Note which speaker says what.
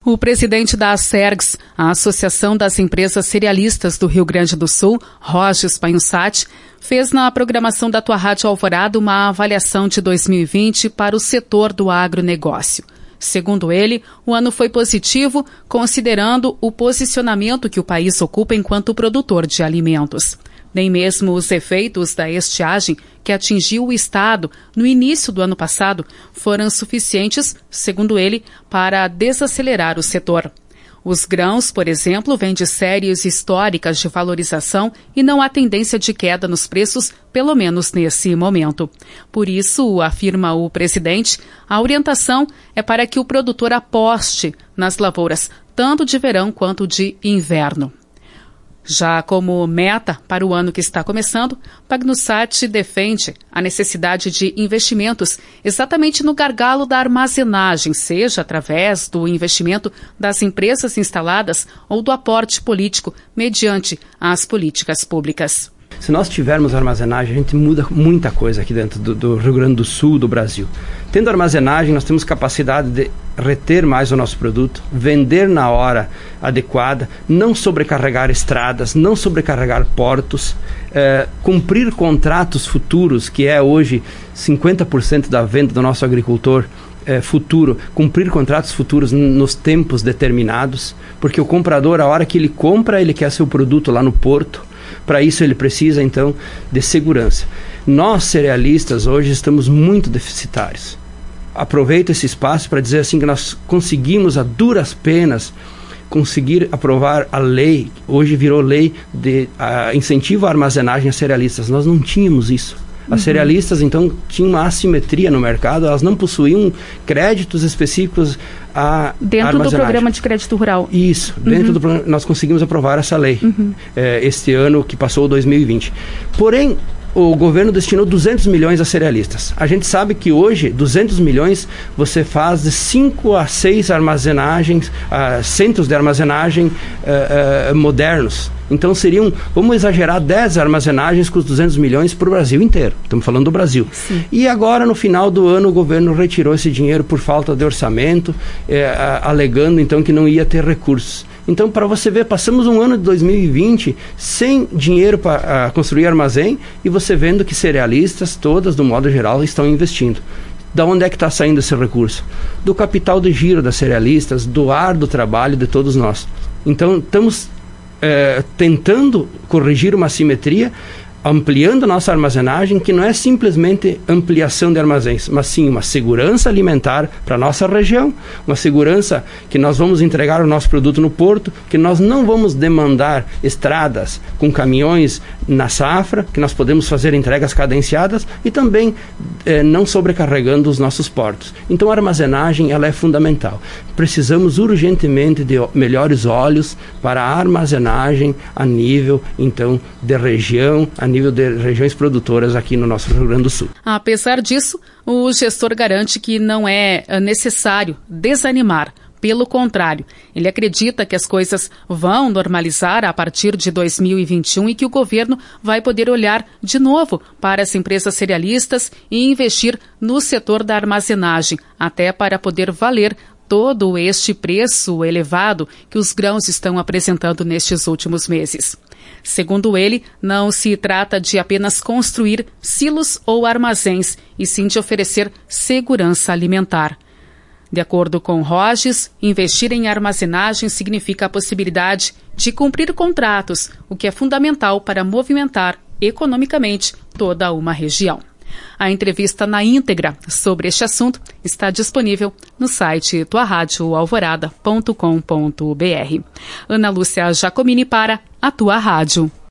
Speaker 1: O presidente da Acergs, a Associação das Empresas Cerealistas do Rio Grande do Sul, Rogis Panhussat, fez na programação da Tua Rádio Alvorada uma avaliação de 2020 para o setor do agronegócio. Segundo ele, o ano foi positivo, considerando o posicionamento que o país ocupa enquanto produtor de alimentos. Nem mesmo os efeitos da estiagem que atingiu o estado no início do ano passado foram suficientes, segundo ele, para desacelerar o setor. Os grãos, por exemplo, vêm de séries históricas de valorização e não há tendência de queda nos preços, pelo menos nesse momento. Por isso, afirma o presidente, a orientação é para que o produtor aposte nas lavouras, tanto de verão quanto de inverno. Já como meta para o ano que está começando, Panhussat defende a necessidade de investimentos exatamente no gargalo da armazenagem, seja através do investimento das empresas instaladas ou do aporte político mediante as políticas públicas.
Speaker 2: Se nós tivermos armazenagem, a gente muda muita coisa aqui dentro do Rio Grande do Sul, do Brasil. Tendo armazenagem, nós temos capacidade de reter mais o nosso produto, vender na hora adequada, não sobrecarregar estradas, não sobrecarregar portos, cumprir contratos futuros, que é hoje 50% da venda do nosso agricultor futuro, cumprir contratos futuros nos tempos determinados, porque o comprador, a hora que ele compra, ele quer seu produto lá no porto. Para isso ele precisa, então, de segurança. Nós, cerealistas, hoje estamos muito deficitários. Aproveito esse espaço para dizer assim que nós conseguimos, a duras penas, conseguir aprovar a lei, hoje virou lei de incentivo à armazenagem a cerealistas. Nós não tínhamos isso. As cerealistas, então, tinham uma assimetria no mercado, elas não possuíam créditos específicos a
Speaker 1: dentro do programa de crédito rural.
Speaker 2: Isso, dentro do programa, nós conseguimos aprovar essa lei, este ano que passou, 2020. Porém, o governo destinou 200 milhões a cerealistas. A gente sabe que hoje, 200 milhões, você faz de 5 a 6 armazenagens, centros de armazenagem modernos. Então seriam, vamos exagerar, 10 armazenagens com os 200 milhões para o Brasil inteiro. Estamos falando do Brasil. Sim. E agora, no final do ano, o governo retirou esse dinheiro por falta de orçamento, alegando então que não ia ter recursos. Então, para você ver, passamos um ano de 2020 sem dinheiro para construir armazém e você vendo que cerealistas, todas, do modo geral, estão investindo. Da onde é que está saindo esse recurso? Do capital de giro das cerealistas, do árduo trabalho de todos nós. Então, estamos tentando corrigir uma assimetria, ampliando nossa armazenagem, que não é simplesmente ampliação de armazéns, mas sim uma segurança alimentar para a nossa região, uma segurança que nós vamos entregar o nosso produto no porto, que nós não vamos demandar estradas com caminhões na safra, que nós podemos fazer entregas cadenciadas e também não sobrecarregando os nossos portos. Então a armazenagem ela é fundamental. Precisamos urgentemente de melhores olhos para a armazenagem a nível então de região, a nível de regiões produtoras aqui no nosso Rio Grande do Sul.
Speaker 1: Apesar disso, o gestor garante que não é necessário desanimar. Pelo contrário, ele acredita que as coisas vão normalizar a partir de 2021 e que o governo vai poder olhar de novo para as empresas cerealistas e investir no setor da armazenagem, até para poder valer todo este preço elevado que os grãos estão apresentando nestes últimos meses. Segundo ele, não se trata de apenas construir silos ou armazéns, e sim de oferecer segurança alimentar. De acordo com Rogis, investir em armazenagem significa a possibilidade de cumprir contratos, o que é fundamental para movimentar economicamente toda uma região. A entrevista na íntegra sobre este assunto está disponível no site tuaradioalvorada.com.br. Ana Lúcia Giacomini para a Tua Rádio.